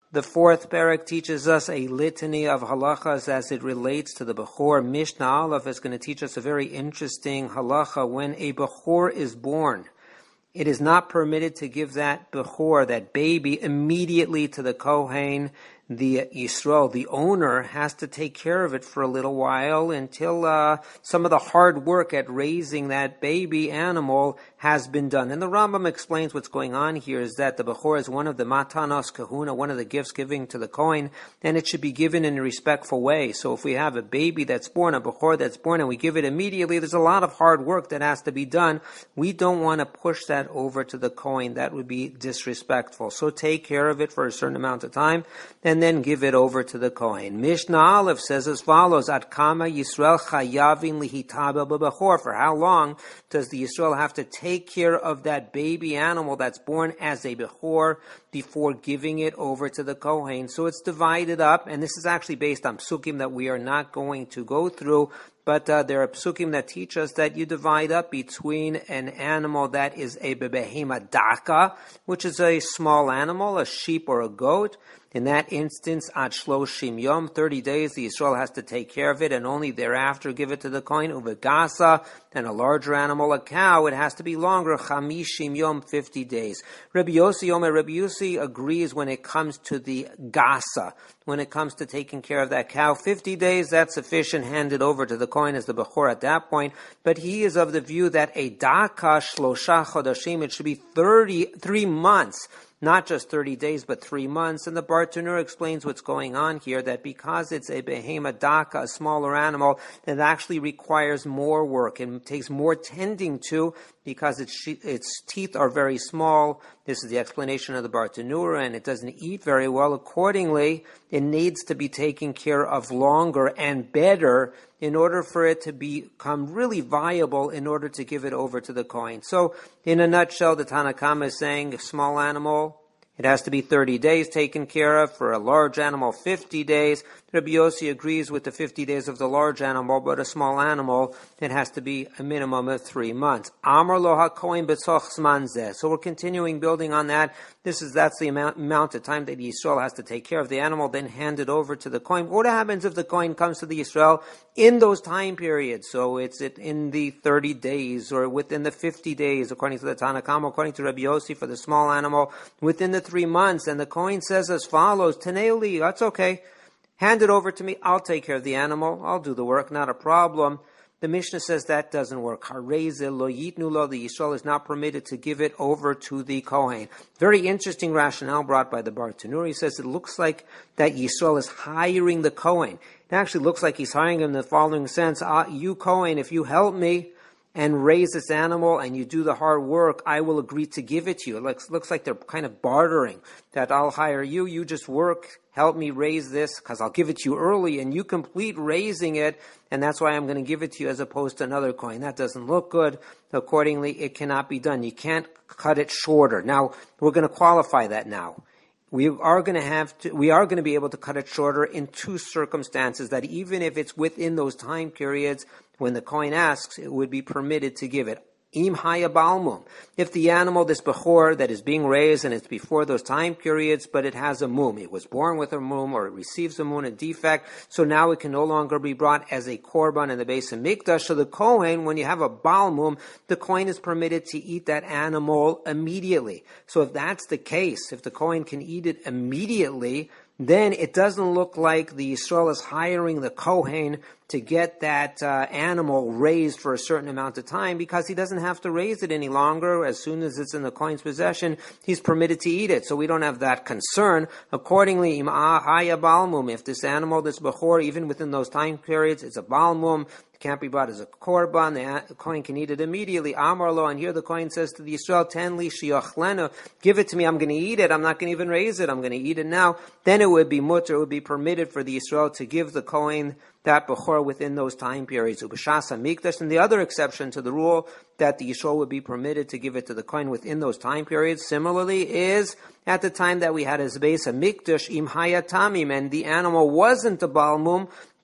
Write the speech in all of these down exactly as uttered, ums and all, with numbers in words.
The fourth parak teaches us a litany of halachas as it relates to the Bechor. Mishnah Aleph is going to teach us a very interesting halacha. When a Bechor is born, it is not permitted to give that Bechor, that baby, immediately to the Kohen. The Yisrael, the owner, has to take care of it for a little while until uh, some of the hard work at raising that baby animal has been done. And the Rambam explains what's going on here is that the Bechor is one of the Matanos Kahuna, one of the gifts giving to the Kohen, and it should be given in a respectful way. So if we have a baby that's born, a Bechor that's born, and we give it immediately, there's a lot of hard work that has to be done. We don't want to push that over to the Kohen. That would be disrespectful. So take care of it for a certain amount of time, and and then give it over to the Kohen. Mishnah Aleph says as follows, Ad kama Yisrael chayavin lihitaba b'bechor. For how long does the Yisrael have to take care of that baby animal that's born as a Bechor before giving it over to the Kohen? So it's divided up, and this is actually based on psukim that we are not going to go through. But uh, there are psukim that teach us that you divide up between an animal that is a bebehema daka, which is a small animal, a sheep or a goat. In that instance, ad shloshim yom, thirty days, the Yisrael has to take care of it, and only thereafter give it to the Kohen. Uvegasa, and a larger animal, a cow, it has to be longer, chamishim yom, fifty days. Rabbi Yossi Omer, Rabbi Yossi agrees when it comes to the gasa, when it comes to taking care of that cow, fifty days, that's sufficient, hand it over to the Kohen as the Bechor at that point. But he is of the view that a daka shlosha chodashim, it should be thirty, three months. Not just thirty days, but three months. And the Bartanur explains what's going on here, that because it's a behema daka, a smaller animal, it actually requires more work and takes more tending to, because its, its teeth are very small. This is the explanation of the Bartanura, and it doesn't eat very well. Accordingly, it needs to be taken care of longer and better in order for it to become really viable, in order to give it over to the Kohen. So, in a nutshell, the Tanna Kama is saying a small animal, it has to be thirty days taken care of. For a large animal, fifty days. Rabbi Yossi agrees with the fifty days of the large animal, but a small animal, it has to be a minimum of three months. Amar lo ha-kohen b'tzoch zman zeh. So we're continuing building on that. This is, that's the amount, amount of time that Yisrael has to take care of the animal, then hand it over to the Kohen. What happens if the Kohen comes to the Yisrael in those time periods? So it's it in the thirty days, or within the fifty days, according to the Tanna Kama, according to Rabbi Yossi, for the small animal, within the three months. And the Kohen says as follows, Taneuli, that's okay. Hand it over to me. I'll take care of the animal. I'll do the work. Not a problem. The Mishnah says that doesn't work. Hareze lo yitnu lo. The Yisrael is not permitted to give it over to the Kohen. Very interesting rationale brought by the Bartanur. He says it looks like that Yisrael is hiring the Kohen. It actually looks like he's hiring him in the following sense. Ah, you Kohen, if you help me and raise this animal and you do the hard work, I will agree to give it to you. It looks, looks like they're kind of bartering, that I'll hire you, you just work, help me raise this, because I'll give it to you early, and you complete raising it, and that's why I'm going to give it to you as opposed to another coin. That doesn't look good. Accordingly, it cannot be done. You can't cut it shorter. Now, we're going to qualify that now. We are going to have to, we are going to be able to cut it shorter in two circumstances, that even if it's within those time periods when the Kohen asks, it would be permitted to give it. Im haya balmum. If the animal, this bechor that is being raised, and it's before those time periods, but it has a mum, it was born with a mum, or it receives a mum, a defect, so now it can no longer be brought as a korban in the base of mikdash. So the Kohen, when you have a balmum, the Kohen is permitted to eat that animal immediately. So if that's the case, if the Kohen can eat it immediately, then it doesn't look like the Yisrael is hiring the Kohen to get that uh, animal raised for a certain amount of time, because he doesn't have to raise it any longer. As soon as it's in the Kohen's possession, he's permitted to eat it. So we don't have that concern. Accordingly, im'ah haya balmum, if this animal, this bechor, even within those time periods, it's a balmum, can't be bought as a korban, the Kohen can eat it immediately. Amar lo, and here the Kohen says to the Yisrael, ten li shiochlenu, give it to me, I'm going to eat it, I'm not going to even raise it, I'm going to eat it now. Then it would be mutter, it would be permitted for the Yisrael to give the Kohen that bechor within those time periods. Ubashasa mikdash, and the other exception to the rule that the Yisrael would be permitted to give it to the Kohen within those time periods, similarly, is at the time that we had his base a mikdash im hayatamim, and the animal wasn't a balmum,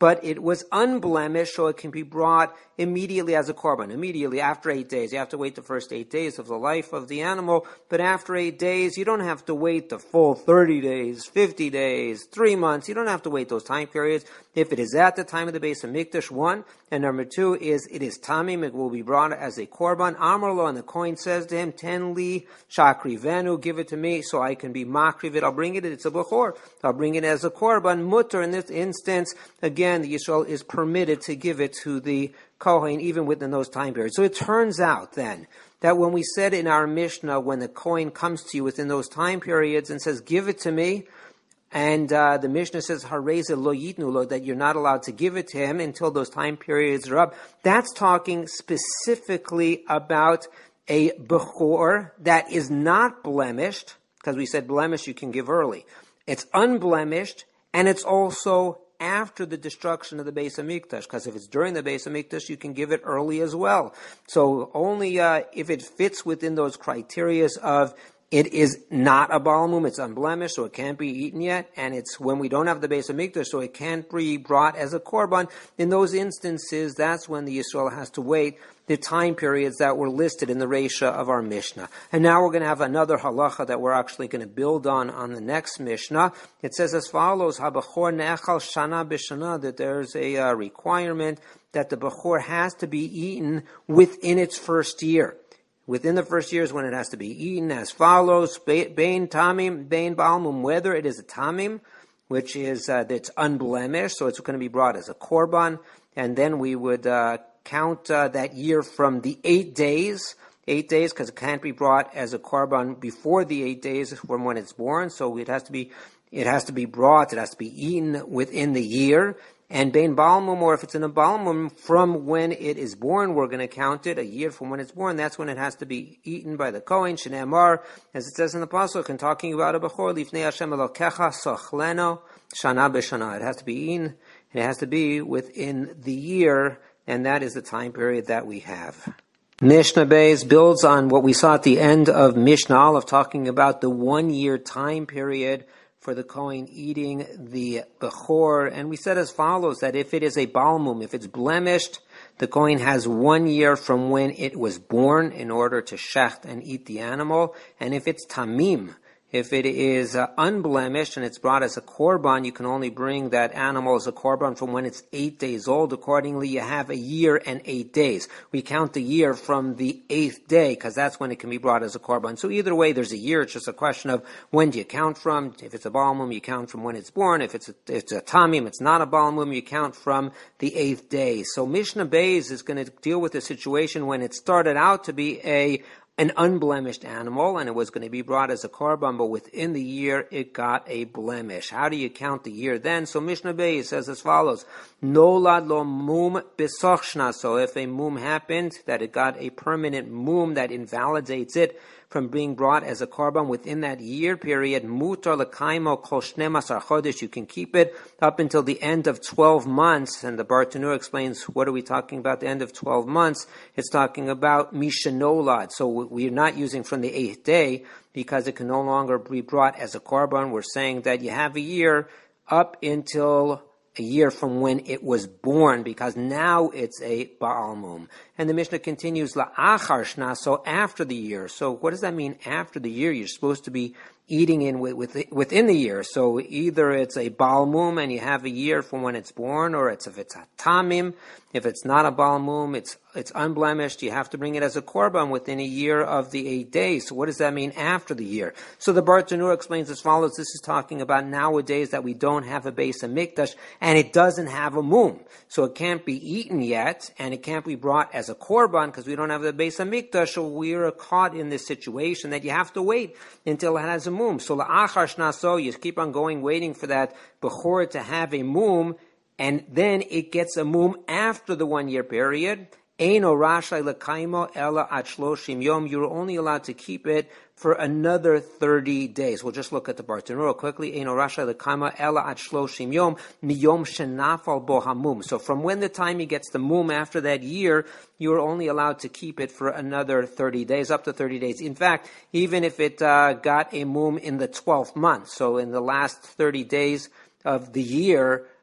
but it was unblemished, so it can be brought immediately as a korban. Immediately, after eight days. You have to wait the first eight days of the life of the animal, but after eight days, you don't have to wait the full thirty days, fifty days, three months. You don't have to wait those time periods. If it is at the time of the Beis HaMikdash, one, and number two is, it is tamim, it will be brought as a korban. Amar, and the Kohen says to him, ten li shakrivenu, give it to me so I can be makriv it. I'll bring it, it's a bechor. I'll bring it as a korban. Mutter, in this instance, again, the Yisrael is permitted to give it to the Kohen even within those time periods. So it turns out then that when we said in our Mishnah, when the Kohen comes to you within those time periods and says, give it to me, and uh, the Mishnah says, hareze lo yitnu lo, that you're not allowed to give it to him until those time periods are up, that's talking specifically about a bechor that is not blemished, because we said blemished you can give early. It's unblemished, and it's also after the destruction of the Beis HaMikdash, because if it's during the Beis HaMikdash, you can give it early as well. So only uh, if it fits within those criteria of it is not a Baal Mum, it's unblemished, so it can't be eaten yet, and it's when we don't have the Beis HaMikdash, so it can't be brought as a korban. In those instances, that's when the Yisrael has to wait the time periods that were listed in the Reisha of our Mishnah. And now we're going to have another halacha that we're actually going to build on on the next Mishnah. It says as follows, Habachor ne'echal shana b'shana, that there's a uh, requirement that the Bechor has to be eaten within its first year. Within the first year is when it has to be eaten as follows, Bein Tamim, Bein Balmum, whether it is a Tamim, which is uh, that's unblemished, so it's going to be brought as a korban, and then we would uh, count uh, that year from the eight days, eight days, because it can't be brought as a korban before the eight days from when it's born, so it has to be, it has to be brought, it has to be eaten within the year. And Bein Balmum, or if it's in a Balmum, from when it is born, we're going to count it a year from when it's born. That's when it has to be eaten by the Kohen. Shnei Amar, as it says in the Pasuk, and talking about a Bechor, Lifnei Hashem Elokecha Sochleno Shana B'Shana. It has to be eaten, and it has to be within the year, and that is the time period that we have. Mishnah Beis builds on what we saw at the end of Mishnah Aleph, talking about the one-year time period for the Kohen eating the Bechor. And we said as follows, that if it is a Balmum, if it's blemished, the Kohen has one year from when it was born in order to shecht and eat the animal. And if it's Tamim, if it is uh, unblemished and it's brought as a korban, you can only bring that animal as a korban from when it's eight days old. Accordingly, you have a year and eight days. We count the year from the eighth day, because that's when it can be brought as a korban. So either way, there's a year. It's just a question of when do you count from. If it's a Balmum, you count from when it's born. If it's a, if it's a Tamim, it's not a Balmum, you count from the eighth day. So Mishnah Beis is going to deal with a situation when it started out to be a an unblemished animal, and it was going to be brought as a korban, but within the year it got a blemish. How do you count the year then? So Mishnah Beis says as follows, Nolad lo mum b'sochshna. So if a mum happened, that it got a permanent mum that invalidates it from being brought as a korban within that year period, mutar l'kaimo kol shnemasar chodesh, you can keep it up until the end of twelve months. And the Bartanur explains, what are we talking about the end of twelve months? It's talking about mishanolad. So we're not using from the eighth day, because it can no longer be brought as a korban. We're saying that you have a year up until a year from when it was born, because now it's a Baal Mum. And the Mishnah continues, la'achar shna, so after the year. So what does that mean after the year? You're supposed to be eating in with, with, within the year. So either it's a Baal Mum and you have a year from when it's born, or it's if it's a Tamim. If it's not a Baal Mum, it's it's unblemished, you have to bring it as a korban within a year of the eight days. So what does that mean after the year? So the Bartanur explains as follows. This is talking about nowadays that we don't have a Beis HaMikdash, and it doesn't have a mum. So it can't be eaten yet, and it can't be brought as a korban because we don't have the Beis HaMikdash. So we are caught in this situation that you have to wait until it has a mum. So la'achar shnaso, you keep on going, waiting for that Bechor to have a mum, and then it gets a mum after the one year period. Eino rashai lekaimo ela at shloshim yom. You're only allowed to keep it for another thirty days. We'll just look at the Bartanura quickly. Eino rashai lekaimo ela at shloshim yom miyom shenafal bo hamum. So from when the time he gets the mum after that year, you're only allowed to keep it for another thirty days, up to thirty days. In fact, even if it uh, got a mum in the twelfth month, so in the last thirty days of the year,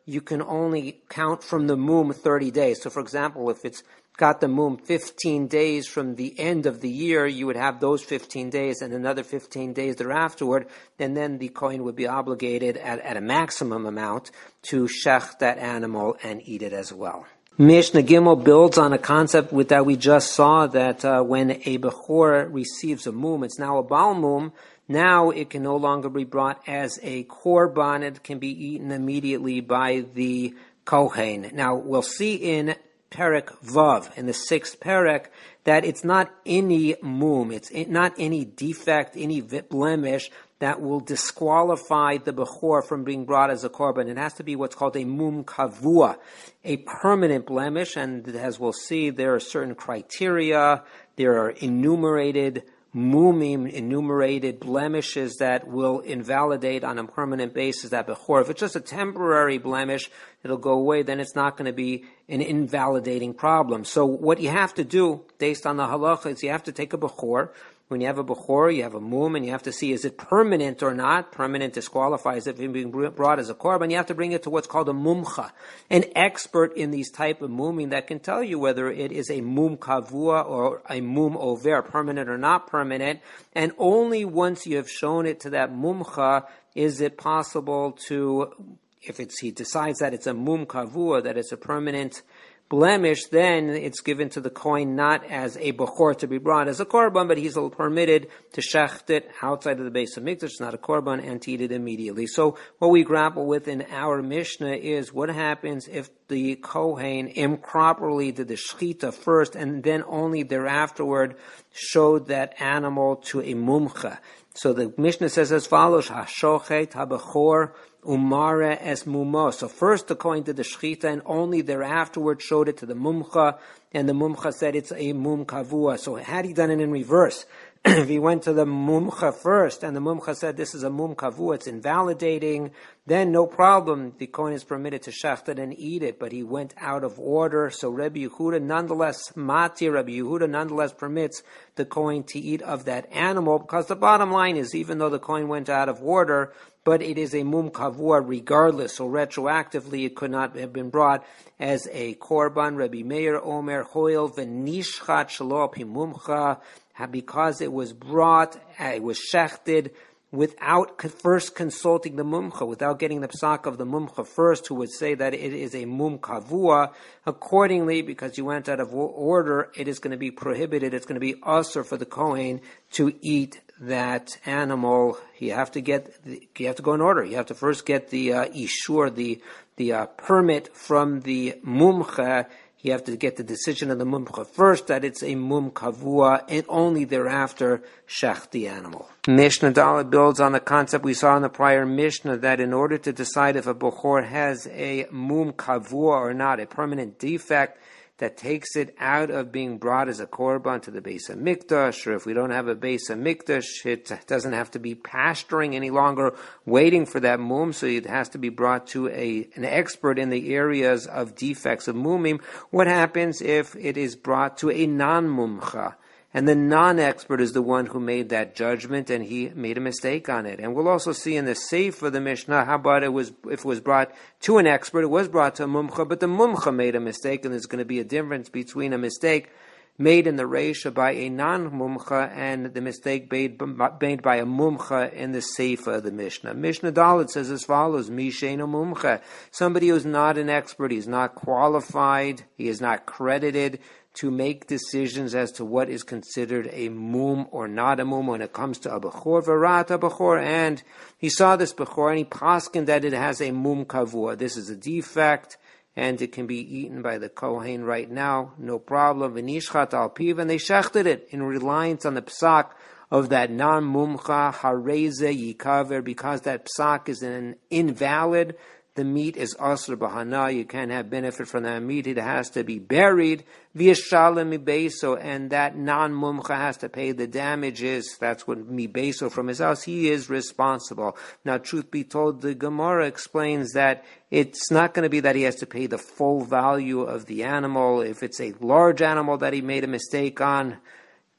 you can only count from the mum thirty days. So for example, if it's got the mum fifteen days from the end of the year, you would have those fifteen days and another fifteen days thereafterward, and then the kohen would be obligated at, at a maximum amount to shech that animal and eat it as well. Mishnah Gimel builds on a concept with that we just saw, that uh, when a bechor receives a mum, it's now a bal mum. Now it can no longer be brought as a korban. It can be eaten immediately by the kohen. Now we'll see in Perek Vav, in the sixth Perek, that it's not any mum, it's not any defect, any blemish that will disqualify the bechor from being brought as a korban. It has to be what's called a mum kavua, a permanent blemish, and as we'll see, there are certain criteria, there are enumerated mumim, enumerated blemishes that will invalidate on a permanent basis that bechor. If it's just a temporary blemish, it'll go away, then it's not going to be an invalidating problem. So what you have to do, based on the halacha, is you have to take a bechor. When you have a bechor, you have a mum, and you have to see, is it permanent or not? Permanent disqualifies it from being brought as a korban. You have to bring it to what's called a mumcha, an expert in these type of muming that can tell you whether it is a mum kavua or a mum over, permanent or not permanent. And only once you have shown it to that mumcha is it possible to, if it's he decides that it's a mum kavua, that it's a permanent blemish, then it's given to the kohen not as a bechor to be brought as a korban, but he's permitted to shecht it outside of the Beis Hamikdash. It's not a korban, and to eat it immediately. So what we grapple with in our Mishnah is what happens if the kohen improperly did the shechita first and then only thereafterward showed that animal to a mumcha. So the Mishnah says as follows: Hashochet habechor umare es mumo. So first the kohen did the shechita and only thereafterward showed it to the mumcha, and the mumcha said it's a mum kavua. So had he done it in reverse, if he went to the mumcha first and the mumcha said this is a mum kavua, it's invalidating, then no problem, the kohen is permitted to shecht it and eat it, but he went out of order. So Rabbi Yehuda nonetheless, Mati, Rabbi Yehuda nonetheless permits the kohen to eat of that animal, because the bottom line is, even though the kohen went out of order, but it is a mum kavua regardless, so retroactively it could not have been brought as a korban. Rabbi Meir Omer Hoil v'nishchat shelo pi mumcha, because it was brought, it was shechted without first consulting the mumcha, without getting the psak of the mumcha first, who would say that it is a mum kavua. Accordingly, because you went out of order, it is going to be prohibited, it's going to be usher for the kohen to eat that animal. You have to get, the, you have to go in order. You have to first get the uh, ishur, the the uh, permit from the mumcha. You have to get the decision of the mumcha first that it's a mum kavua, and only thereafter shech the animal. Mishnah Dalet builds on the concept we saw in the prior Mishnah, that in order to decide if a bechor has a mum kavua or not, a permanent defect that takes it out of being brought as a korban to the Beis Hamikdash, or if we don't have a Beis Hamikdash, it doesn't have to be pasturing any longer, waiting for that mum, so it has to be brought to a an expert in the areas of defects of mumim. What happens if it is brought to a non-mumcha? And the non-expert is the one who made that judgment, and he made a mistake on it. And we'll also see in the Seif of the Mishnah, how about it was if it was brought to an expert, it was brought to a mumcha, but the mumcha made a mistake, and there's going to be a difference between a mistake made in the Reisha by a non-mumcha and the mistake made, made by a mumcha in the Seif of the Mishnah. Mishnah Dalet says as follows: Misheinu mumcha, somebody who's not an expert, he's not qualified, he is not credited to make decisions as to what is considered a mum or not a mum when it comes to a bechor, v'rat a bechor, and he saw this bechor and he paskined that it has a mum kavua. This is a defect, and it can be eaten by the kohen right now, no problem. V'nishchat al piv, and they shechted it in reliance on the psak of that non-mumcha, hareze yikaver, because that psak is an invalid. The meat is asr b'hana. You can't have benefit from that meat. It has to be buried via shalom mibeso, and that non-mumcha has to pay the damages. That's what mibeso from his house. He is responsible. Now, truth be told, the Gemara explains that it's not going to be that he has to pay the full value of the animal. If it's a large animal that he made a mistake on,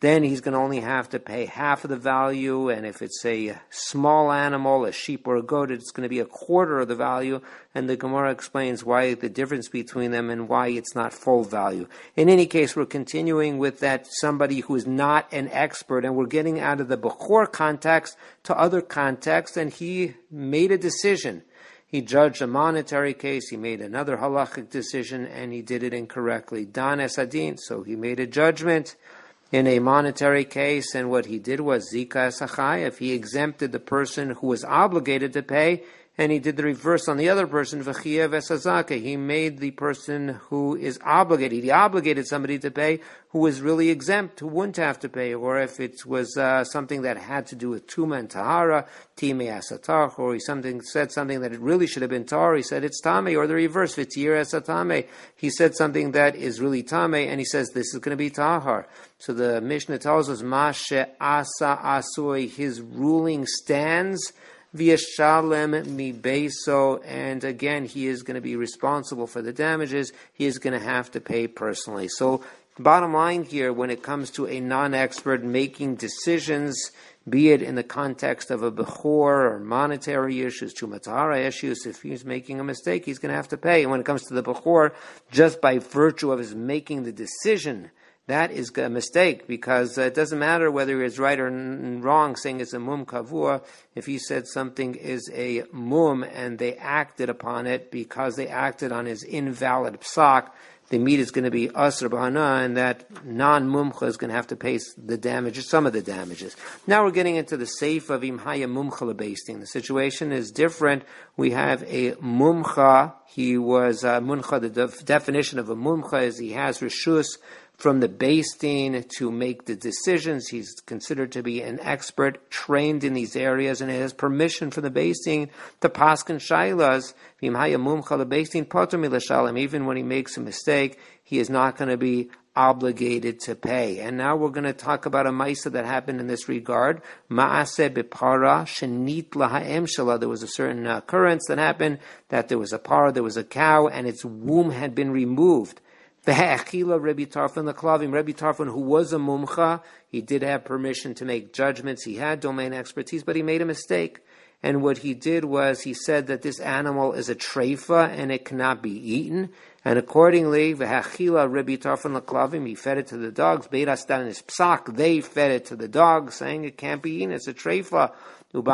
then he's going to only have to pay half of the value. And if it's a small animal, a sheep or a goat, it's going to be a quarter of the value. And the Gemara explains why the difference between them and why it's not full value. In any case, we're continuing with that somebody who is not an expert, and we're getting out of the Bechor context to other contexts, and he made a decision. He judged a monetary case, he made another halachic decision, and he did it incorrectly. Dan esadin, so he made a judgment in a monetary case, and what he did was zika esachayev. He exempted the person who was obligated to pay, and he did the reverse on the other person, v'chiyev esazake. He made the person who is obligated, he obligated somebody to pay who was really exempt, who wouldn't have to pay. Or if it was uh, something that had to do with Tuma and Tahara, Timei asatach, or he something, said something that it really should have been Tahar, he said it's Tamei, or the reverse, V'tir esatame. He said something that is really Tamei, and he says this is going to be Tahar. So the Mishnah tells us, Mashe asa asui, his ruling stands, V'yashalem mi beso, and again, he is going to be responsible for the damages. He is going to have to pay personally. So, bottom line here, when it comes to a non-expert making decisions, be it in the context of a bechor or monetary issues, tumatara issues, if he's making a mistake, he's going to have to pay. And when it comes to the bechor, just by virtue of his making the decision, that is a mistake, because it doesn't matter whether it's right or wrong, saying it's a mum kavua. If he said something is a mum and they acted upon it because they acted on his invalid psak, the meat is going to be asr b'hana, and that non-mumcha is going to have to pay the damages, some of the damages. Now we're getting into the seif of imhaya mumcha lebasting. The situation is different. We have a mumcha. He was a muncha. The def- definition of a mumcha is he has rishus from the basting to make the decisions. He's considered to be an expert, trained in these areas, and he has permission from the basting to paskin shailas. Even when he makes a mistake, he is not going to be obligated to pay. And now we're going to talk about a maisa that happened in this regard. Ma'aseh b'para shenit laha'em shala. There was a certain occurrence that happened, that there was a para, there was a cow, and its womb had been removed. Ve'achila Rabbi Tarfon the Klavim. Rabbi Tarfon, who was a mumcha, he did have permission to make judgments. He had domain expertise, but he made a mistake. And what he did was he said that this animal is a treifa and it cannot be eaten. And accordingly, ve'achila Rabbi Tarfon the Klavim, he fed it to the dogs. Beirastan is psak, they fed it to the dogs, saying it can't be eaten. It's a treifa. And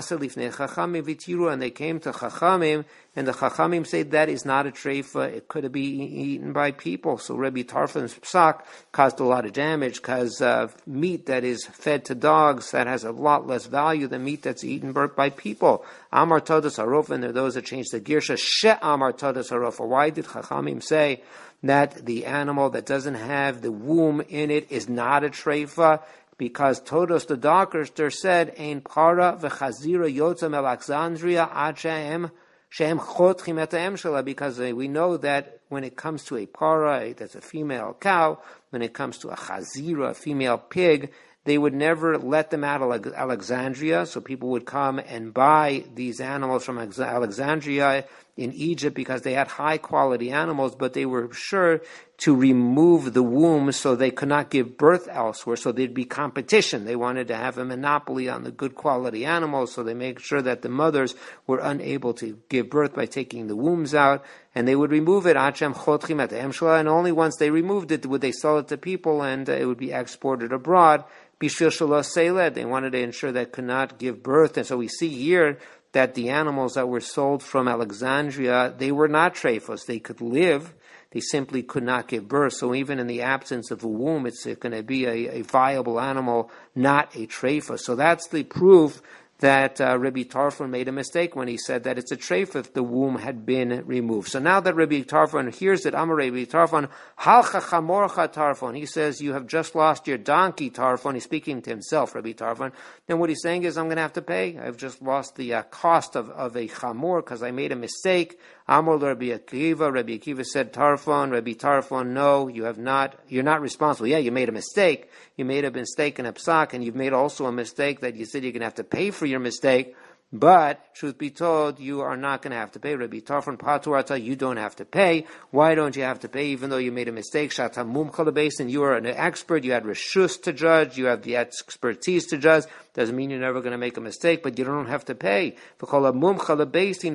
they came to Chachamim, and the Chachamim said that is not a treifa, it could be eaten by people. So Rabbi Tarfon's psak caused a lot of damage, because uh, meat that is fed to dogs, that has a lot less value than meat that's eaten by people. Amar Todas Harof, and there are those that changed the girsha, She Amar Todas Harof. Why did Chachamim say that the animal that doesn't have the womb in it is not a treifa? Because Todos the Dockerster said, Ein para v'chazira yotzam Alexandria ad shehem shehem chotchim et ha'em shela, because we know that when it comes to a para, that's a female cow, when it comes to a chazira, a female pig, they would never let them out of Alexandria, so people would come and buy these animals from Alexandria in Egypt because they had high quality animals, but they were sure to remove the womb so they could not give birth elsewhere, so there'd be competition. They wanted to have a monopoly on the good quality animals, so they make sure that the mothers were unable to give birth by taking the wombs out, and they would remove it, and only once they removed it would they sell it to people, and it would be exported abroad. They wanted to ensure that could not give birth, and so we see here that the animals that were sold from Alexandria, they were not treifos. They could live, they simply could not give birth. So even in the absence of a womb, it's going to be a, a viable animal, not a treifos. So that's the proof that uh, Rabbi Tarfon made a mistake when he said that it's a treif if the womb had been removed. So now that Rabbi Tarfon hears it, Amar Rabbi Tarfon, Halcha chamorcha Tarfon, he says, you have just lost your donkey, Tarfon. He's speaking to himself, Rabbi Tarfon. Then what he's saying is, I'm going to have to pay. I've just lost the uh, cost of, of a chamor because I made a mistake. Amar Rabbi Akiva, Rabbi Akiva said, Tarfon, Rabbi Tarfon, no, you have not, you're not responsible. Yeah, you made a mistake. You made a mistake in a psak, and you've made also a mistake that you said you're going to have to pay for your mistake, But, truth be told, you are not going to have to pay. Rabbi Tarfon Patur Ata, you don't have to pay. Why don't you have to pay even though you made a mistake? Shata Mumcha Lebeis, you are an expert, you had Reshus to judge, you have the expertise to judge. Doesn't mean you're never going to make a mistake, but you don't have to pay. Anyone who's a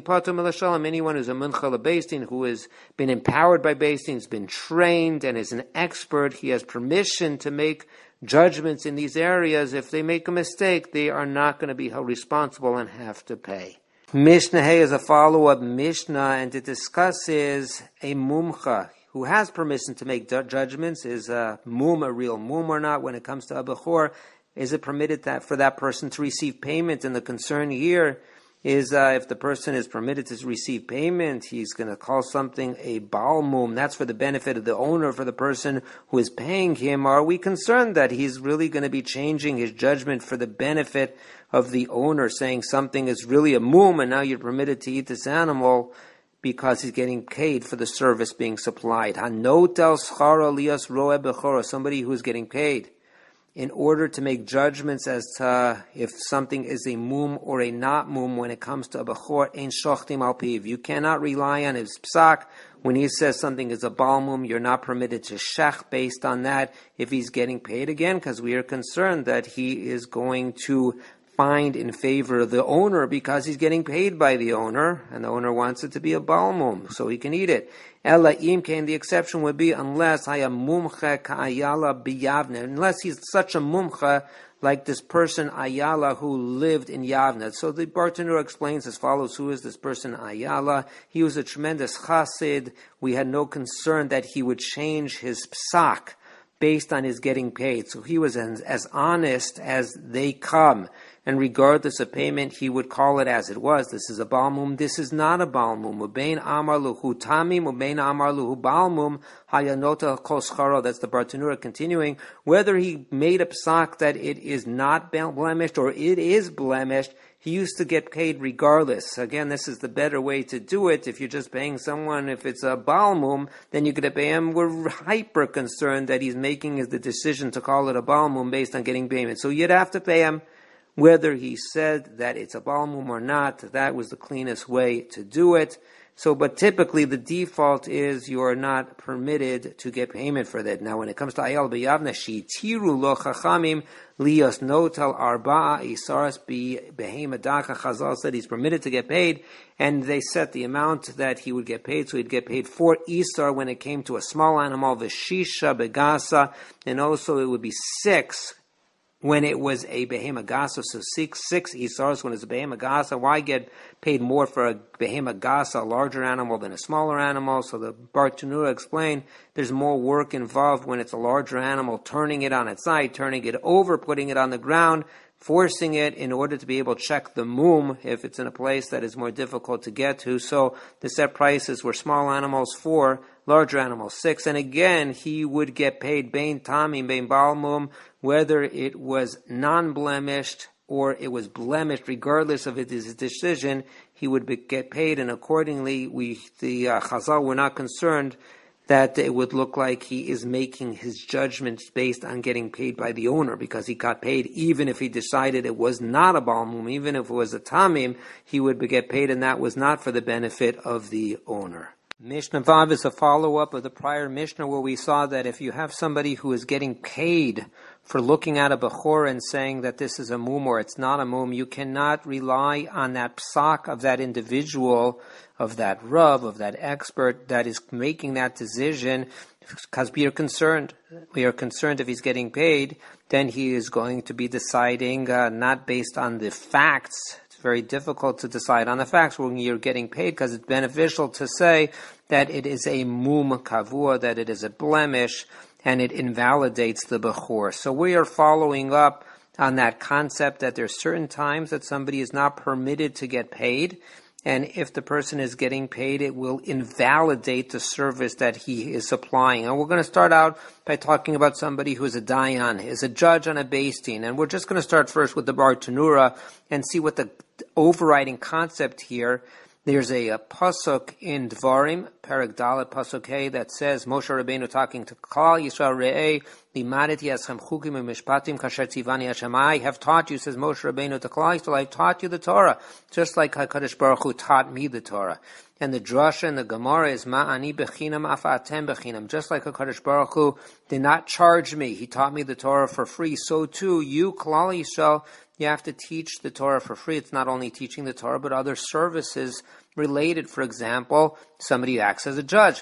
Mumcha Lebeis, who has been empowered by Beis Din, has been trained and is an expert, he has permission to make judgments in these areas. If they make a mistake, they are not going to be held responsible and have to pay. Mishnah Hay is a follow-up Mishnah, and it discusses a mumcha who has permission to make judgments. Is a mum a real mum or not? When it comes to a bechor, is it permitted that for that person to receive payment? And the concern here is uh, if the person is permitted to receive payment, he's going to call something a baal mum. That's for the benefit of the owner, for the person who is paying him. Are we concerned that he's really going to be changing his judgment for the benefit of the owner, saying something is really a mum and now you're permitted to eat this animal because he's getting paid for the service being supplied? Hanotel schara lias roe bechora, somebody who is getting paid in order to make judgments as to if something is a mum or a not mum when it comes to a bechor, ein shochtim al piv. You cannot rely on his psak. When he says something is a baal mum, you're not permitted to shech based on that if he's getting paid again, because we are concerned that he is going to find in favor of the owner because he's getting paid by the owner, and the owner wants it to be a baal mum so he can eat it. Ella imkein, the exception would be unless haya mumcha ka'ayala biyavne, unless he's such a mumcha like this person Ayala who lived in Yavne. So the Bartanura explains as follows: who is this person Ayala? He was a tremendous chassid. We had no concern that he would change his psak based on his getting paid. So he was as, as honest as they come. And regardless of payment, he would call it as it was. This is a balmum. This is not a balmum. Ubein amar luhu tamim, ubein amar luhu balmum, hayanota koscharo. That's the Bartanura continuing. Whether he made a psak that it is not blemished or it is blemished, he used to get paid regardless. Again, this is the better way to do it. If you're just paying someone, if it's a balmum, then you could pay him. We're hyper concerned that he's making the decision to call it a balmum based on getting payment. So you'd have to pay him. Whether he said that it's a balmum or not, that was the cleanest way to do it. So, but typically the default is you are not permitted to get payment for that. Now, when it comes to Ayal b'Yavna, shitiru lo chachamim lios notal arba'a isaras behema dacha. Chazal said he's permitted to get paid, and they set the amount that he would get paid. So he'd get paid four isar when it came to a small animal, v'shisha begasa, and also it would be six when it was a behema gasa. So six, six isars when it's a behema gasa. Why get paid more for a behema gasa, a larger animal, than a smaller animal? So the Bartanura explained there's more work involved when it's a larger animal, turning it on its side, turning it over, putting it on the ground, forcing it in order to be able to check the mum if it's in a place that is more difficult to get to. So the set prices were small animals four, larger animals six. And again, he would get paid bein tamim, bein balmum, whether it was non-blemished or it was blemished, regardless of his decision, he would be, get paid. And accordingly, we the uh, Chazal were not concerned that it would look like he is making his judgments based on getting paid by the owner, because he got paid even if he decided it was not a balmum, even if it was a tamim, he would get paid, and that was not for the benefit of the owner. Mishnah Vav is a follow-up of the prior Mishnah where we saw that if you have somebody who is getting paid for looking at a bechor and saying that this is a mum or it's not a mum, you cannot rely on that psak of that individual, of that rav, of that expert that is making that decision, because we are concerned. We are concerned if he's getting paid, then he is going to be deciding uh, not based on the facts. Very difficult to decide on the facts when you're getting paid, because it's beneficial to say that it is a mum kavua, that it is a blemish, and it invalidates the bechor. So we are following up on that concept that there's certain times that somebody is not permitted to get paid, and if the person is getting paid, it will invalidate the service that he is supplying. And we're going to start out by talking about somebody who is a dayan, is a judge on a beis din. And we're just going to start first with the Bartanura and see what the overriding concept here. There's a, a pasuk in Dvarim, Perek Dalet Pasuk Hey that says Moshe Rabbeinu talking to Klal Yisrael Re'eh Limadeti Aschem Chukim u'Mishpatim Kasher Tzivani Hashem. I have taught you, says Moshe Rabbeinu to Klal Yisrael, I taught you the Torah, just like HaKadosh Baruch Hu taught me the Torah. And the drasha and the Gemara is Ma'ani bechinam afa atem bechinam. Just like HaKadosh Baruch Hu did not charge me, He taught me the Torah for free. So too, you, Klal Yisrael, you have to teach the Torah for free. It's not only teaching the Torah, but other services related. For example, somebody who acts as a judge.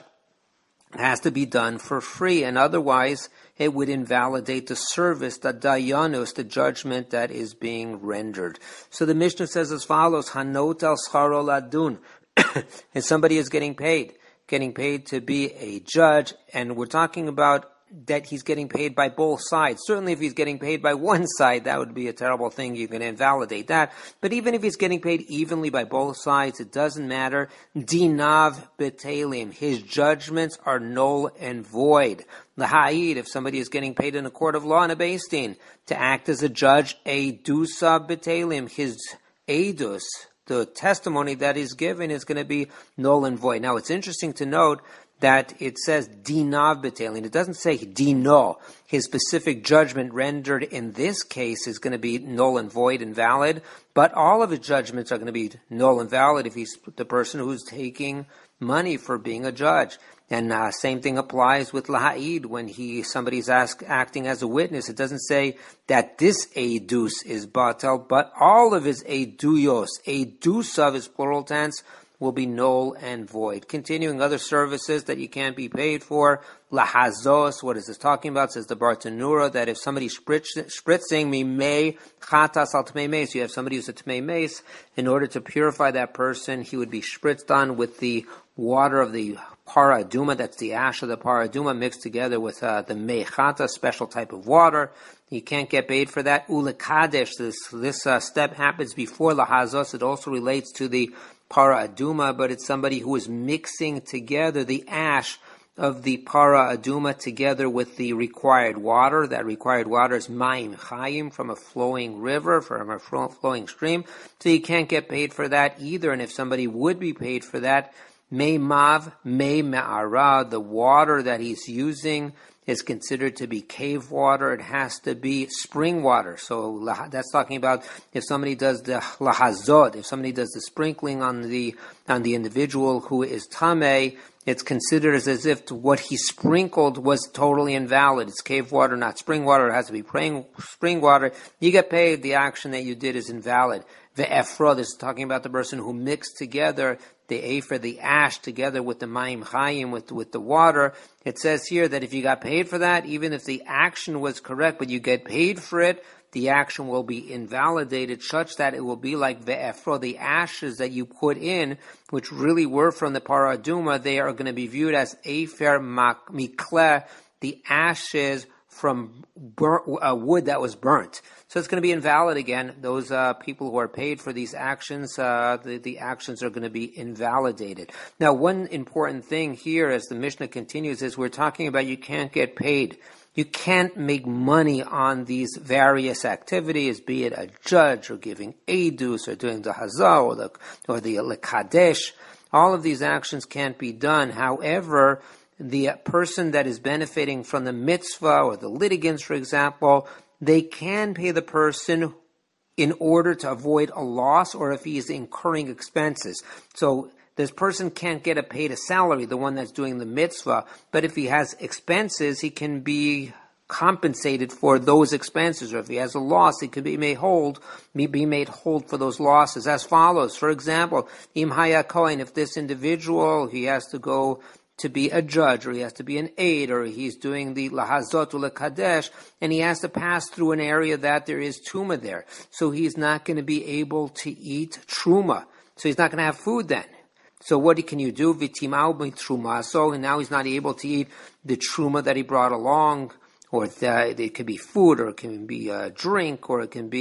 It has to be done for free, and otherwise it would invalidate the service, the dayanus, the judgment that is being rendered. So the Mishnah says as follows, Hanot al scharo ladun. And somebody is getting paid, getting paid to be a judge, and we're talking about that he's getting paid by both sides. Certainly if he's getting paid by one side, that would be a terrible thing. You can invalidate that. But even if he's getting paid evenly by both sides, it doesn't matter. Dinav betelim. His judgments are null and void. L'ha'id, if somebody is getting paid in a court of law in a Beis Din to act as a judge, edusa betelim. His edus, the testimony that is given, is going to be null and void. Now, it's interesting to note that it says dinav betelin. It doesn't say dino. His specific judgment rendered in this case is going to be null and void and valid, but all of his judgments are going to be null and valid if he's the person who's taking money for being a judge. And uh, same thing applies with laha'id when he somebody's ask, acting as a witness. It doesn't say that this edus is batel, but all of his eduyos, edus of his plural tense, will be null and void. Continuing other services that you can't be paid for. Lahazos, what is this talking about? Says the Bartanura, that if somebody spritz, spritzing mimei chatas al tmei meis, you have somebody who's a tmei meis, in order to purify that person, he would be spritzed on with the water of the para aduma, that's the ash of the para aduma, mixed together with uh, the mei chata, special type of water. You can't get paid for that. Ulekadesh, this, this uh, step happens before lahazos. It also relates to the para aduma, but it's somebody who is mixing together the ash of the para aduma together with the required water. That required water is ma'im chayim, from a flowing river, from a flowing stream. So you can't get paid for that either. And if somebody would be paid for that, mei mav, mei ma'ara, the water that he's using is considered to be cave water. It has to be spring water. So that's talking about if somebody does the lahazot, if somebody does the sprinkling on the on the individual who is tameh, it's considered as, as if what he sprinkled was totally invalid. It's cave water, not spring water. It has to be spring water. You get paid. The action that you did is invalid. Ve'efra, this is talking about the person who mixed together the afer, the ash, together with the ma'im chayim, with, with the water. It says here that if you got paid for that, even if the action was correct, but you get paid for it, the action will be invalidated such that it will be like ve'efro, the ashes that you put in, which really were from the para aduma, they are going to be viewed as afer mikleh, the ashes from burnt, uh, wood that was burnt. So it's going to be invalid again. Those uh, people who are paid for these actions, uh, the, the actions are going to be invalidated. Now, one important thing here, as the Mishnah continues, is we're talking about you can't get paid. You can't make money on these various activities, be it a judge or giving edus or doing the hazah or the, or the lekadesh. All of these actions can't be done. However, the person that is benefiting from the mitzvah or the litigants, for example, they can pay the person in order to avoid a loss or if he is incurring expenses. So this person can't get a paid a salary, the one that's doing the mitzvah, but if he has expenses, he can be compensated for those expenses, or if he has a loss, he could be made whole, be made whole for those losses as follows. For example, im haya kohen, if this individual, he has to go to be a judge, or he has to be an aide, or he's doing the lahazot or lekadesh, and he has to pass through an area that there is truma there. So he's not going to be able to eat truma. So he's not going to have food then. So what can you do? Vitimau truma. So and now he's not able to eat the truma that he brought along, or the, it could be food, or it can be a drink, or it can be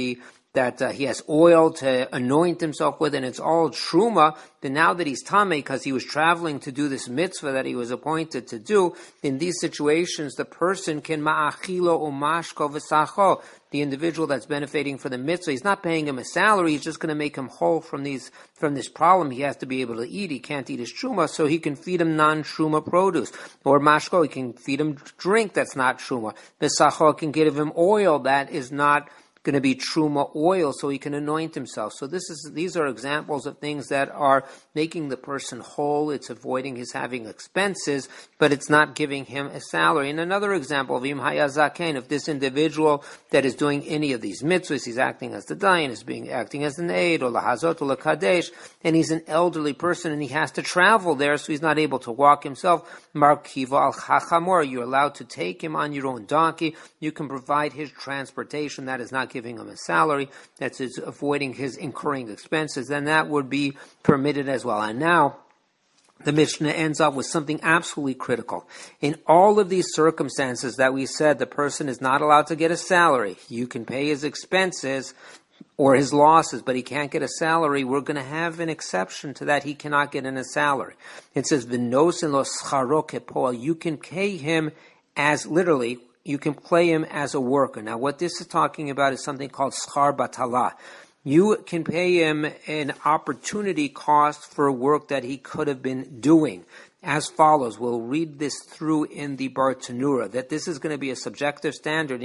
that uh, he has oil to anoint himself with, and it's all truma. Then now that he's tamei, because he was traveling to do this mitzvah that he was appointed to do, in these situations, the person can ma'achilo umashko v'sacho. The individual that's benefiting for the mitzvah, he's not paying him a salary, he's just going to make him whole from these from this problem. He has to be able to eat. He can't eat his truma, so he can feed him non-truma produce. Or mashko, he can feed him drink that's not truma. V'sacho can give him oil that is not going to be truma oil, so he can anoint himself. So this is these are examples of things that are making the person whole. It's avoiding his having expenses, but it's not giving him a salary. And another example of im hayazaken, if this individual that is doing any of these mitzvahs, he's acting as the dayan, is being acting as an aid, or lahazot, or lakadesh, and he's an elderly person and he has to travel there, so he's not able to walk himself. Markiva al chachamor, you're allowed to take him on your own donkey. You can provide his transportation. That is not giving him a salary, that's his avoiding his incurring expenses, then that would be permitted as well. And now the Mishnah ends up with something absolutely critical. In all of these circumstances that we said the person is not allowed to get a salary, you can pay his expenses or his losses, but he can't get a salary, we're going to have an exception to that. He cannot get in a salary. It says, V'nosin lo scharo kepol, you can pay him as literally, you can pay him as a worker. Now, what this is talking about is something called schar batala. You can pay him an opportunity cost for work that he could have been doing. As follows, we'll read this through in the Bartanura, that this is going to be a subjective standard.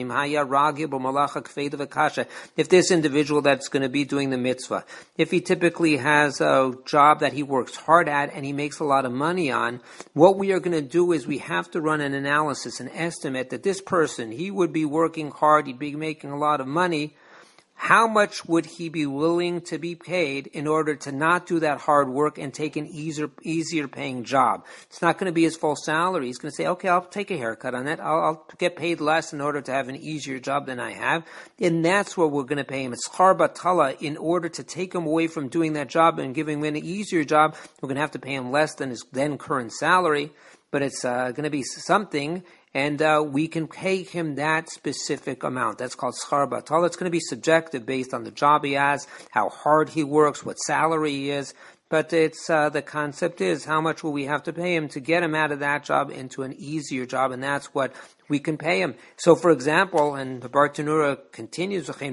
If this individual that's going to be doing the mitzvah, if he typically has a job that he works hard at and he makes a lot of money on, what we are going to do is we have to run an analysis, an estimate that this person, he would be working hard, he'd be making a lot of money. How much would he be willing to be paid in order to not do that hard work and take an easier, easier paying job? It's not going to be his full salary. He's going to say, okay, I'll take a haircut on that. I'll, I'll get paid less in order to have an easier job than I have. And that's what we're going to pay him. It's schar batala. In order to take him away from doing that job and giving him an easier job, we're going to have to pay him less than his then current salary. But it's uh, going to be something, and uh, we can pay him that specific amount. That's called schar batala. It's going to be subjective based on the job he has, how hard he works, what salary he is. But it's uh, the concept is how much will we have to pay him to get him out of that job into an easier job, and that's what we can pay him. So, for example, and the Bartanura continues, the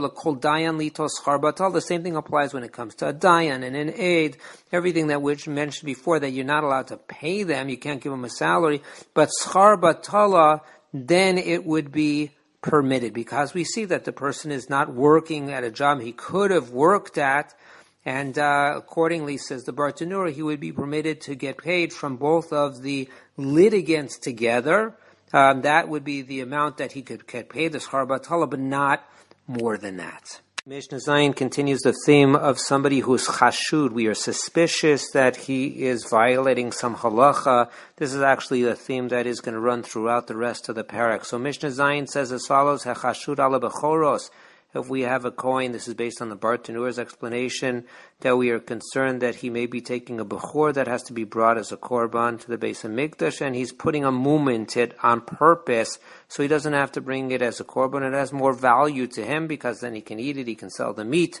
same thing applies when it comes to a dayan and an aid, everything that we mentioned before, that you're not allowed to pay them, you can't give them a salary, but schar batala, then it would be permitted, because we see that the person is not working at a job he could have worked at, and uh, accordingly, says the Bartanura, he would be permitted to get paid from both of the litigants together. Um, that would be the amount that he could get paid, the schar batala, but not more than that. Mishnah Zayin continues the theme of somebody who is chashud. We are suspicious that he is violating some halacha. This is actually a theme that is going to run throughout the rest of the parak. So Mishnah Zayin says as follows, Hechashud ala bechoros. If we have a coin, this is based on the Bartanura's explanation, that we are concerned that he may be taking a bechor that has to be brought as a korban to the Beis HaMikdash, and he's putting a mum into it on purpose, so he doesn't have to bring it as a korban. It has more value to him, because then he can eat it, he can sell the meat.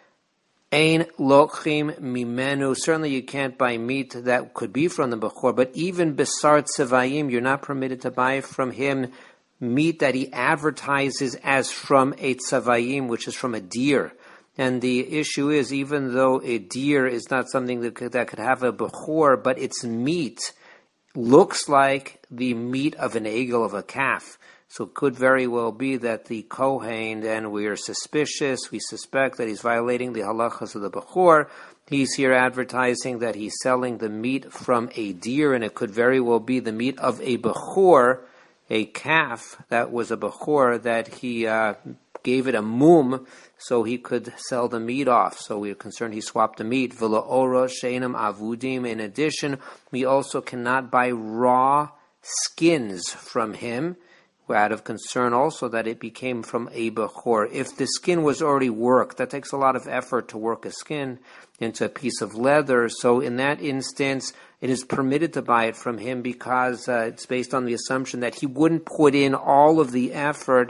Ein lochim mimenu. Certainly you can't buy meat that could be from the bechor, but even besar tzevayim, you're not permitted to buy from him meat that he advertises as from a tzavayim, which is from a deer. And the issue is, even though a deer is not something that could, that could have a bechor, but its meat looks like the meat of an egel, of a calf. So it could very well be that the Kohen, and we are suspicious, we suspect that he's violating the halachas of the bechor. He's here advertising that he's selling the meat from a deer, and it could very well be the meat of a bechor, a calf that was a bechor, that he uh, gave it a mum so he could sell the meat off. So we are concerned he swapped the meat. V'lo ora sheinam avudim. In addition, we also cannot buy raw skins from him. We're out of concern also that it became from a bechor. If the skin was already worked, that takes a lot of effort to work a skin into a piece of leather. So in that instance, it is permitted to buy it from him, because uh, it's based on the assumption that he wouldn't put in all of the effort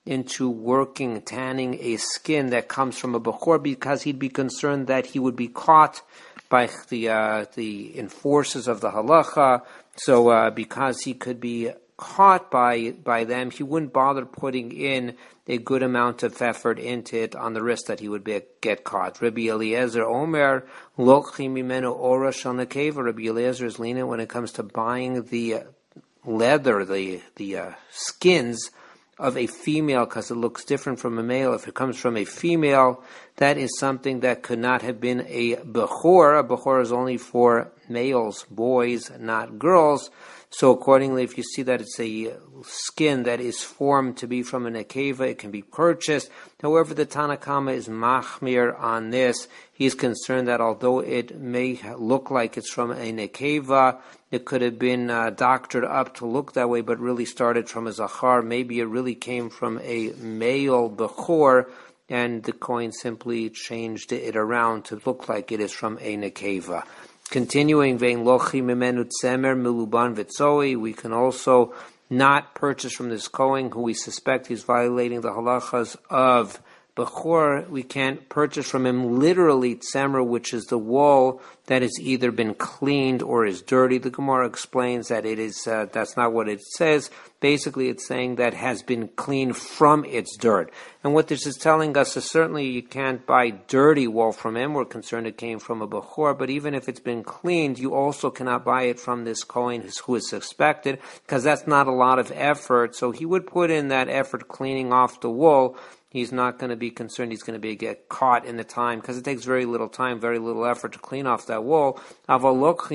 into working, tanning a skin that comes from a Bechor, because he'd be concerned that he would be caught by the uh, the enforcers of the halacha. So uh, because he could be caught by by them, he wouldn't bother putting in a good amount of effort into it on the risk that he would be, get caught. Rabbi Eliezer Omer, Lokchi mimenu ora shel nekeva. Rabbi Eliezer is lenient when it comes to buying the leather, the the uh, skins of a female, because it looks different from a male. If it comes from a female, that is something that could not have been a Bechor. A Bechor is only for males, boys, not girls. So accordingly, if you see that it's a skin that is formed to be from a nekeva, it can be purchased. However, the Tanna Kama is machmir on this. He's concerned that although it may look like it's from a nekeva, it could have been uh, doctored up to look that way, but really started from a zachar. Maybe it really came from a male bechor, and the coin simply changed it around to look like it is from a nekeva. Continuing, vein lochi mimenu tzemer miluban v'tzoi, we can also not purchase from this Kohen who we suspect he's violating the halachas of Bechor. We can't purchase from him literally tzemer, which is the wool that has either been cleaned or is dirty. The Gemara explains that it is uh, that's not what it says. Basically, it's saying that has been cleaned from its dirt. And what this is telling us is certainly you can't buy dirty wool from him. We're concerned it came from a Bechor, but even if it's been cleaned, you also cannot buy it from this Kohen who is suspected, because that's not a lot of effort. So he would put in that effort cleaning off the wool. He's not going to be concerned he's going to be get caught in the time, because it takes very little time, very little effort to clean off that wool. What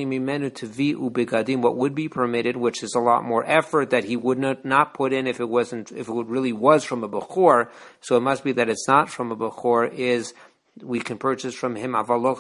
would be permitted, which is a lot more effort that he would not, not put in if it wasn't, if it really was from a Bechor. So it must be that it's not from a Bechor, is we can purchase from him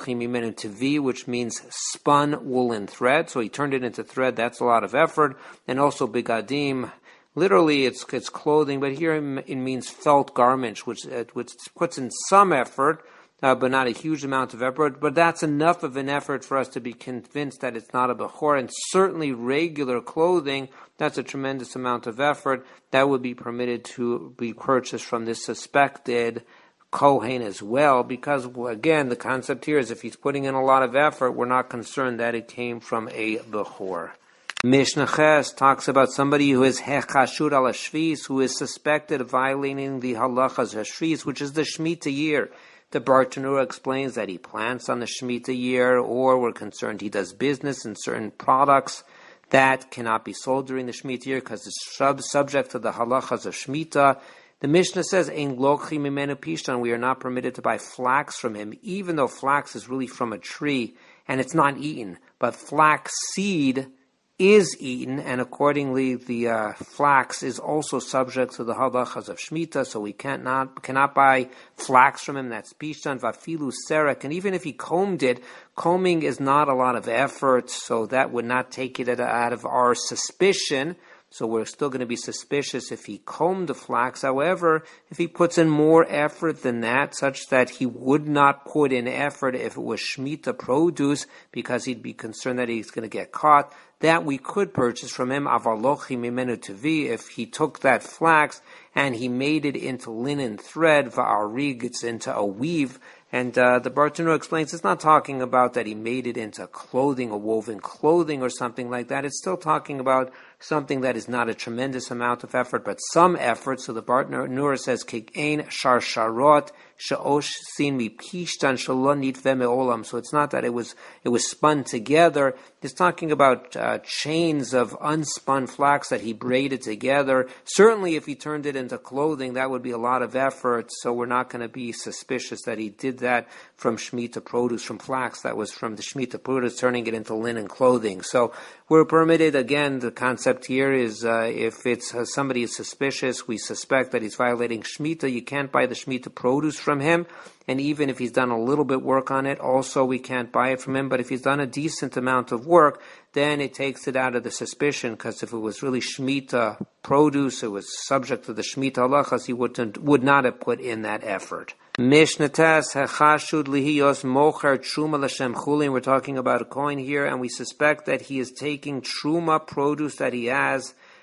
which means spun woolen thread. So he turned it into thread. That's a lot of effort. And also bigadim. Literally, it's it's clothing, but here it means felt garments, which uh, which puts in some effort, uh, but not a huge amount of effort. But that's enough of an effort for us to be convinced that it's not a Bechor. And certainly regular clothing, that's a tremendous amount of effort. That would be permitted to be purchased from this suspected Kohen as well, because, again, the concept here is if he's putting in a lot of effort, we're not concerned that it came from a Bechor. Mishnah Ches talks about somebody who is hechashur al hashvis, who is suspected of violating the halachas hashvis, which is the Shemitah year. The Bartanura explains that he plants on the Shemitah year, or we're concerned he does business in certain products that cannot be sold during the Shemitah year because it's sub- subject to the halachas of Shemitah. The Mishnah says, "Ein lochi mimenu pishtan." We are not permitted to buy flax from him, even though flax is really from a tree and it's not eaten. But flax seed is eaten, and accordingly the uh, flax is also subject to the halachas of Shemitah, so we can't not, cannot buy flax from him. That's pishtan, vafilu serek, and even if he combed it, combing is not a lot of effort, so that would not take it out of our suspicion. So we're still going to be suspicious if he combed the flax. However, if he puts in more effort than that, such that he would not put in effort if it was Shemitah produce, because he'd be concerned that he's going to get caught, that we could purchase from him, avalochi mimenu tevi, if he took that flax and he made it into linen thread, va'arig, it's into a weave. And uh, the Bartanura explains it's not talking about that he made it into clothing, a woven clothing or something like that. It's still talking about something that is not a tremendous amount of effort, but some effort. So the Bartanura says, Kik ein sharsharot she'osh sin mi pishtan shalon nitveh me'olam. So it's not that it was it was spun together. It's talking about uh, chains of unspun flax that he braided together. Certainly if he turned it into clothing, that would be a lot of effort. So we're not going to be suspicious that he did that from Shemitah produce, from flax that was from the Shemitah produce, turning it into linen clothing. So we're permitted, again, the concept here is uh, if it's uh, somebody is suspicious, we suspect that he's violating Shemitah, you can't buy the Shemitah produce from him. And even if he's done a little bit work on it, also we can't buy it from him. But if he's done a decent amount of work, then it takes it out of the suspicion, because if it was really Shemitah produce, it was subject to the Shemitah halachas, he wouldn't, would not have put in that effort. Mishnah Tes, Hechashud lihiyos mocher truma l'shem chulin. We're talking about a coin here, and we suspect that he is taking truma produce that he has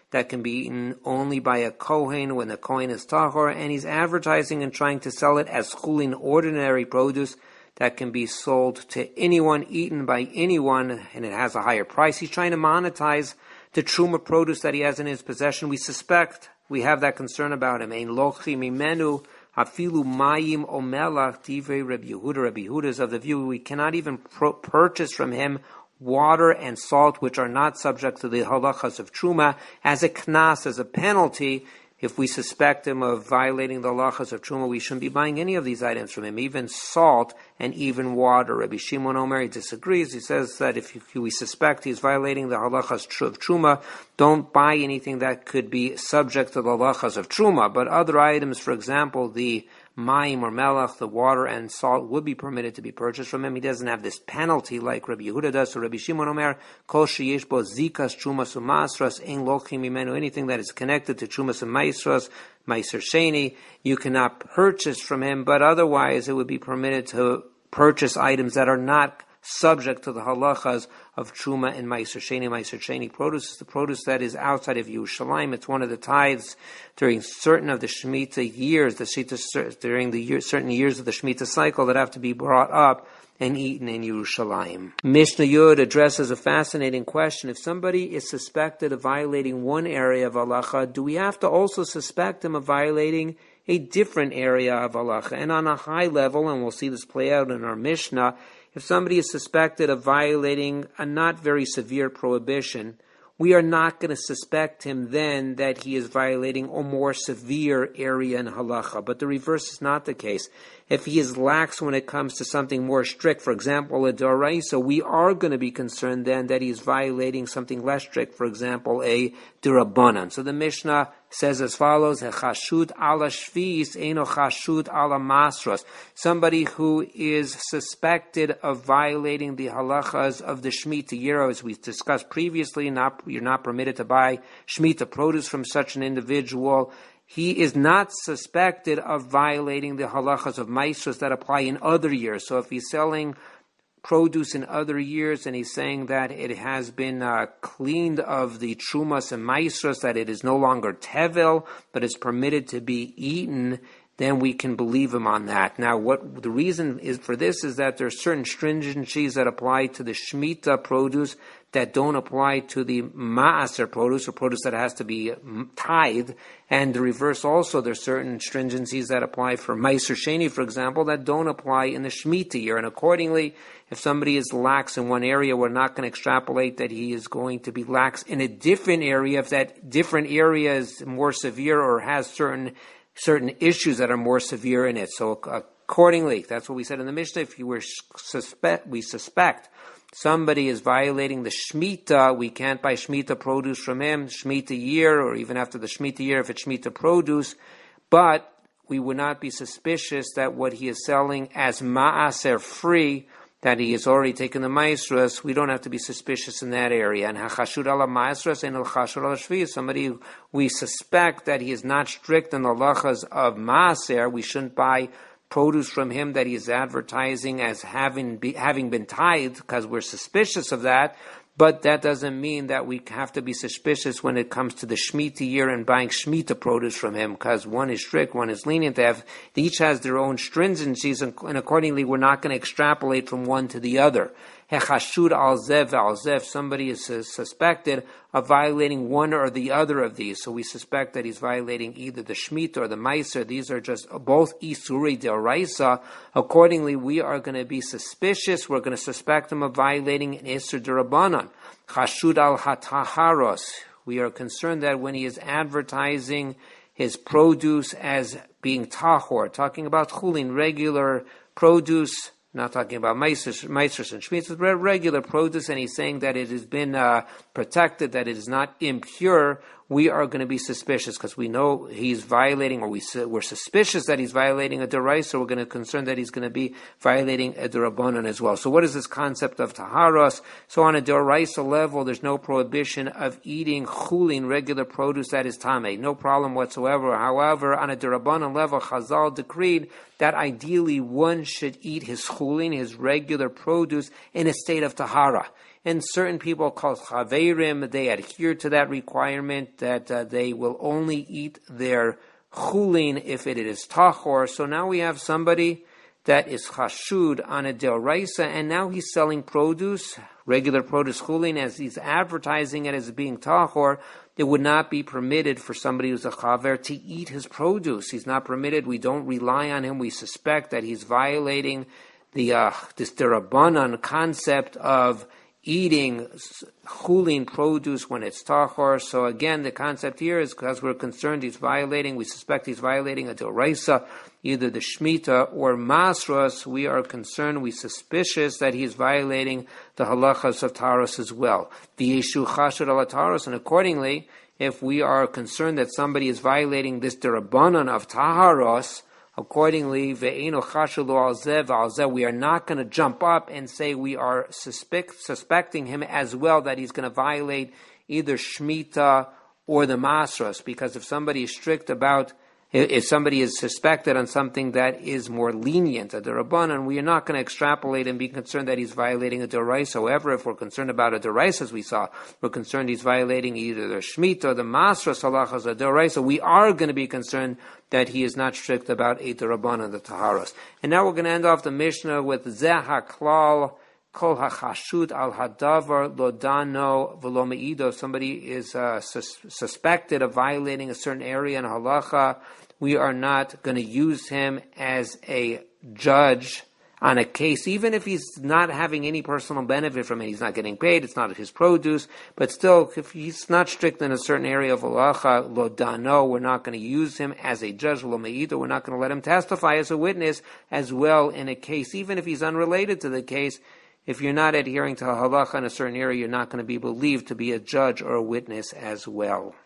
that can be eaten only by a Kohen when the Kohen is tahor, and he's advertising and trying to sell it as chulin, ordinary produce that can be sold to anyone, eaten by anyone, and it has a higher price. He's trying to monetize the truma produce that he has in his possession. We suspect, we have that concern about him. Ein lochi mimenu hafilu mayim o melach divrei Rabbi Yehuda. Rabbi Yehuda is of the view we cannot even pro- purchase from him water and salt, which are not subject to the halachas of truma, as a knas, as a penalty. If we suspect him of violating the halachas of truma, we shouldn't be buying any of these items from him, even salt and even water. Rabbi Shimon Omer disagrees. He says that if we suspect he's violating the halachas of truma, don't buy anything that could be subject to the halachas of truma. But other items, for example, the mayim or melach, the water and salt, would be permitted to be purchased from him. He doesn't have this penalty like Rabbi Yehuda does. So Rabbi Shimon Omer, kol sheyesh bo zikas trumas umasras ein lochim mimenu, anything that is connected to trumas and maisras, meiser sheni, you cannot purchase from him, but otherwise it would be permitted to purchase items that are not subject to the halachas of truma and meiser sheni. Meiser sheni produce is the produce that is outside of Yerushalayim. It's one of the tithes during certain of the Shemitah years, the Shemitah, during the year, certain years of the Shemitah cycle that have to be brought up and eaten in Yerushalayim. Mishnah Yud addresses a fascinating question. If somebody is suspected of violating one area of halacha, do we have to also suspect him of violating a different area of halacha? And on a high level, and we'll see this play out in our Mishnah, if somebody is suspected of violating a not very severe prohibition, we are not going to suspect him then that he is violating a more severe area in halacha. But the reverse is not the case. If he is lax when it comes to something more strict, for example, a d'oraisa, we are going to be concerned then that he is violating something less strict, for example, a d'Rabbanan. So the Mishnah says as follows, chashud ala shvis eino chashud ala masros. Somebody who is suspected of violating the halachas of the Shemitah year, as we discussed previously, not, you're not permitted to buy Shemitah produce from such an individual. He is not suspected of violating the halachas of maisros that apply in other years. So if he's selling produce in other years and he's saying that it has been uh, cleaned of the trumas and maisros, that it is no longer tevel, but is permitted to be eaten, then we can believe him on that. Now, what the reason is for this is that there are certain stringencies that apply to the Shemitah produce that don't apply to the Ma'aser produce, or produce that has to be tithed. And the reverse also, there are certain stringencies that apply for Meiser Sheni, for example, that don't apply in the Shemitah year. And accordingly, if somebody is lax in one area, we're not going to extrapolate that he is going to be lax in a different area if that different area is more severe or has certain certain issues that are more severe in it. So accordingly, that's what we said in the Mishnah. If you were suspect, we suspect somebody is violating the Shemitah, we can't buy Shemitah produce from him, Shemitah year, or even after the Shemitah year if it's Shemitah produce, but we would not be suspicious that what he is selling as Ma'aser free, that he has already taken the maisros, we don't have to be suspicious in that area. And hachashud ala maisros and hachashud ala shvi, somebody we suspect that he is not strict in the halachas of maaser, we shouldn't buy produce from him that he is advertising as having be, having been tithed, because we're suspicious of that. But that doesn't mean that we have to be suspicious when it comes to the Shemitah year and buying Shemitah produce from him, because one is strict, one is lenient. They have, they each has their own stringencies, and, and accordingly, we're not going to extrapolate from one to the other. Hechashud al zev al zev, somebody is suspected of violating one or the other of these. So we suspect that he's violating either the Shemitah or the Meiser. These are just both Isuri Deoraisa. Accordingly, we are going to be suspicious. We're going to suspect him of violating an Isur Derabanan. Chashud al hataharos. We are concerned that when he is advertising his produce as being tahor, talking about chulin, regular produce, not talking about maisers and shmitzvahs, but regular produce, and he's saying that it has been uh, protected, that it is not impure, we are going to be suspicious, because we know he's violating, or we, we're suspicious that he's violating a deraisa, so we're going to concern that he's going to be violating a derabanan as well. So what is this concept of taharos? So on a deraisa level, there's no prohibition of eating chulin, regular produce that is tameh, no problem whatsoever. However, on a derabanan level, Chazal decreed that ideally one should eat his chulin, his regular produce, in a state of tahara. And certain people called chaverim, they adhere to that requirement that uh, they will only eat their chulin if it is tahor. So now we have somebody that is chashud on a deoraisa, and now he's selling produce, regular produce chulin, as he's advertising it as being tahor. It would not be permitted for somebody who's a chaver to eat his produce. He's not permitted. We don't rely on him. We suspect that he's violating the uh, this derabanan concept of eating chulin produce when it's tahor. So again, the concept here is because we're concerned he's violating, we suspect he's violating a deoraisa, either the shmita or masros. We are concerned, we suspicious that he's violating the halachas of taharos as well. The yeshu chashud ala taharos, and accordingly, if we are concerned that somebody is violating this derabanan of taharos, accordingly, ve'eno chashulu al zeh v'al zeh, we are not going to jump up and say we are suspect, suspecting him as well that he's going to violate either shmita or the masros, because if somebody is strict about, if somebody is suspected on something that is more lenient, a derabanan, we are not going to extrapolate and be concerned that he's violating a deraisa. However, if we're concerned about a deraisa, as we saw, we're concerned he's violating either the shmita or the masros halachas or deraisa, we are going to be concerned that he is not strict about a derabanan, the taharos. And now we're going to end off the Mishnah with zeh haklal kol hachashud al hadavar lodano v'lo meido. Somebody is uh, sus- suspected of violating a certain area in halacha. We are not going to use him as a judge on a case, even if he's not having any personal benefit from it. He's not getting paid, it's not his produce, but still, if he's not strict in a certain area of halacha, lo dano, we're not going to use him as a judge, lo me'ito, we're not going to let him testify as a witness as well in a case, even if he's unrelated to the case. If you're not adhering to halacha in a certain area, you're not going to be believed to be a judge or a witness as well.